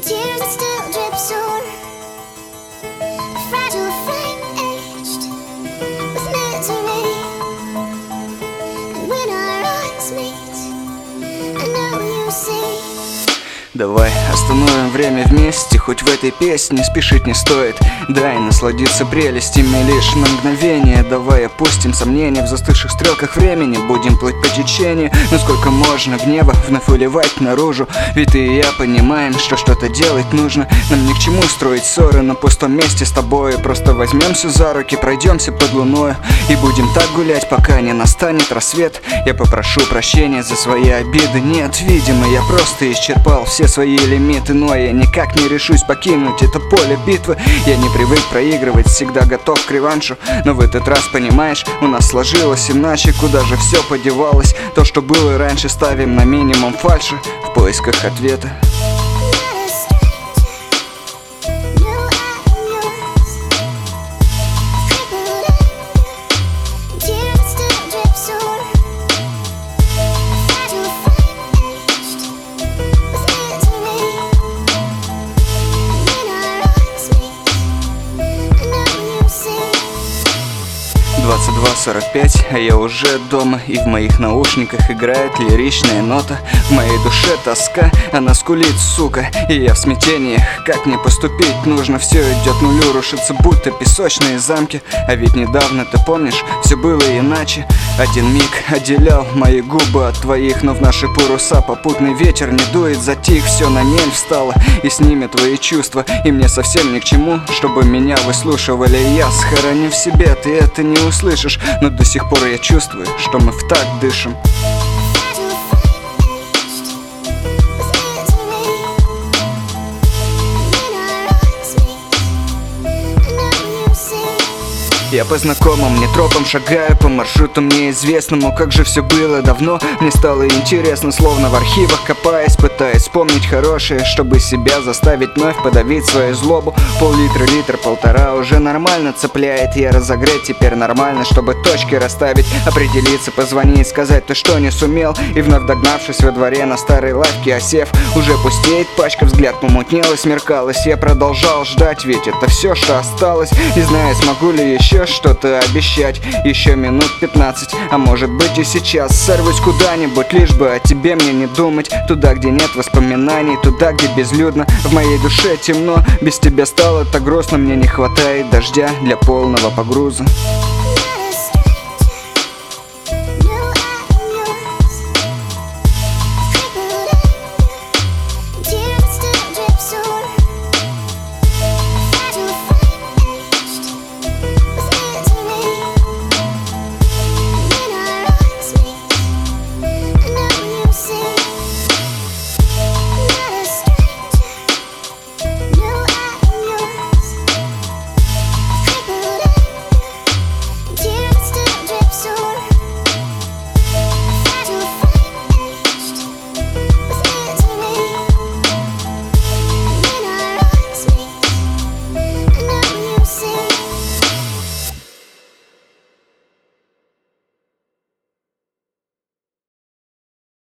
tears that still drip soon. A fragile flame aged with misery. And when our eyes meet, I know you see. Давай остановим время вместе, хоть в этой песне спешить не стоит. Дай насладиться прелестями лишь на мгновение. Давай опустим сомнения в застывших стрелках времени. Будем плыть по течению, насколько можно гнева вновь выливать наружу. Ведь ты и я понимаем, что что-то делать нужно. Нам ни к чему строить ссоры на пустом месте с тобой. Просто возьмемся за руки, пройдемся под луною и будем так гулять, пока не настанет рассвет. Я попрошу прощения за свои обиды. Нет, видимо, я просто исчерпал все свои лимиты, но я никак не решусь покинуть это поле битвы. Я не привык проигрывать, всегда готов к реваншу. Но в этот раз, понимаешь, у нас сложилось иначе. Куда же все подевалось? То, что было раньше, ставим на минимум фальши в поисках ответа. Двадцать 45, а я уже дома, и в моих наушниках играет лиричная нота. В моей душе тоска, она скулит, сука, и я в смятениях. Как мне поступить нужно? Все идет нулю, рушится будто песочные замки. А ведь недавно, ты помнишь, все было иначе. Один миг отделял мои губы от твоих, но в наши паруса попутный ветер не дует, затих. Все на мель встало, и с ними твои чувства. И мне совсем ни к чему, чтобы меня выслушивали. Я схороню в себе, ты это не услышишь, но до сих пор я чувствую, что мы в такт дышим. Я по знакомым мне тропам шагаю, по маршруту мне известному. Как же все было давно, мне стало интересно, словно в архивах копаясь, пытаясь вспомнить хорошее, чтобы себя заставить вновь подавить свою злобу. Пол-литра, литр, полтора уже нормально цепляет. Я разогреть теперь нормально, чтобы точки расставить, определиться, позвонить, сказать ты что не сумел. И вновь догнавшись во дворе на старой лавке осев, уже пустеет пачка, взгляд помутнелась, смеркалась. Я продолжал ждать, ведь это все, что осталось. Не знаю, смогу ли еще что-то обещать. Еще минут 15, а может быть и сейчас сорвусь куда-нибудь, лишь бы о тебе мне не думать. Туда, где нет воспоминаний, туда, где безлюдно. В моей душе темно, без тебя стало так грустно. Мне не хватает дождя для полного погруза.